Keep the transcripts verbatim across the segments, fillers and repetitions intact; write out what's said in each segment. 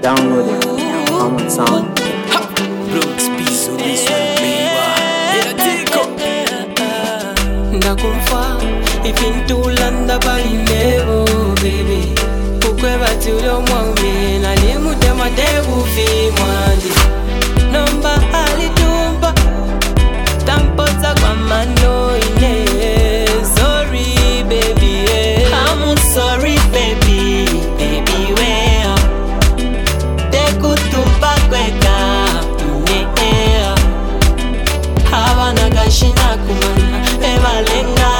Download it now. Common sound. Brooks Beats on this one, baby. Ndakumfa ipintulanda balindebo baby ukweba tulo mwambe nalimutema tebufi mwandi nomba alitumba tampota kwa mano ine sorry baby yeah. I'm sorry baby baby wea tekutumba kweka ine havana gashina kumana evalenga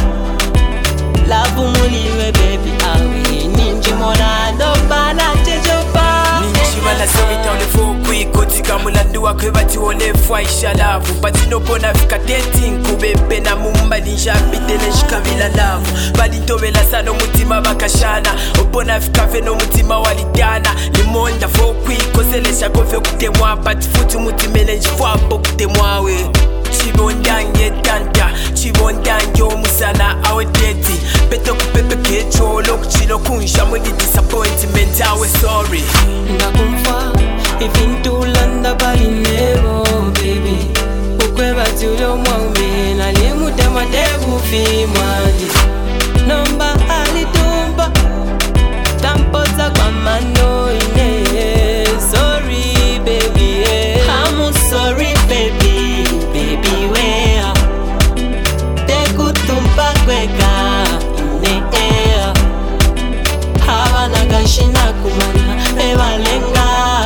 lavu muliwe baby awe ninji mona no bana tejopa ninji bala sewita ole fokwi kotika mulandu wakwe bati ole fwa ishalavu bati no bona fika dating kubebe na mumba linjabitele shikavila lavu bali ntobela sano mutima bakashana obona fika veno mutima walidana limonda fokwi koselesha kofe kutemwa bati futu mutimele njifwambo kutemwawe chibondange tanta chibondange omusana awe deti beto kupepe kecho lokuchilo kunsha mwini disappointment awe sorry ndakumfa ipintulanda balindebo baby ukweba tulo mwambe nalimutema tebufi mwandi nomba alitumba tampota kwa mano ine sorry baby yeah. I'm sorry baby baby wea tekutumba kweka ine ea havana gashina kumana evalenga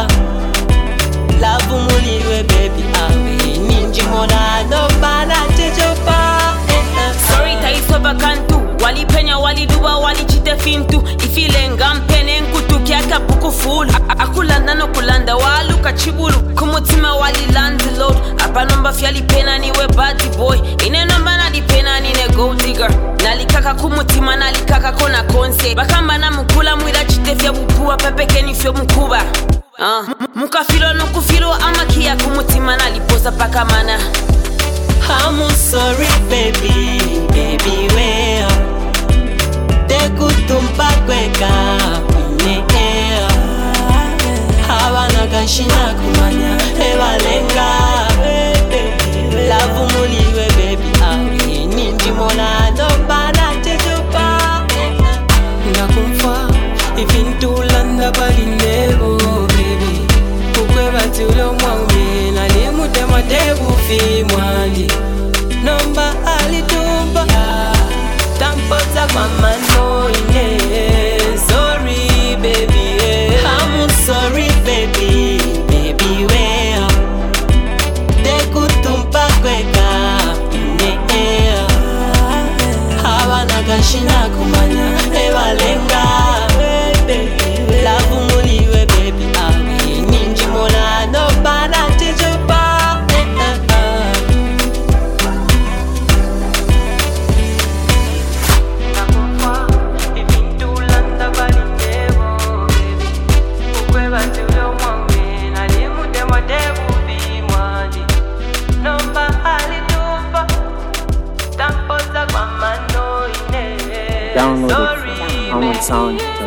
lavu muliwe baby awe ninji mona no bana tejopa sorry taisoba kantu walipenya waliduba walichite fintu ifilenga mpene nkutu kyaka buku full akulanda no kulanda waluka chibulu kumutima wali landlord apanomba fyali pena niwe bad boy ine nomba na dipena nine gold digger nalikaka kumutima nalikaka kona konse bakamba na mukula mwira chite fya bukuwa pepeke ni fyo mukuba uh, mukafilo no kufilo amakia kumutima naliposa paka mana I'm sorry baby baby wea tekutumba kweka ine ea havana gashina kumanya evalenga lavu muliwe baby awe ninji mona no bana tejopa ndakumfa ipintulanda balindebo baby ukweba tulo mwambe nalimutema tebufi mwandi nomba alitumba tampota kwa mano ine sorry baby yeah. I'm sorry baby baby wea tekutumba kweka ine ea havana gashina kumanya evalenga lavu muliwe baby awe ninji mona no bana tejopa Download it from Common Sound.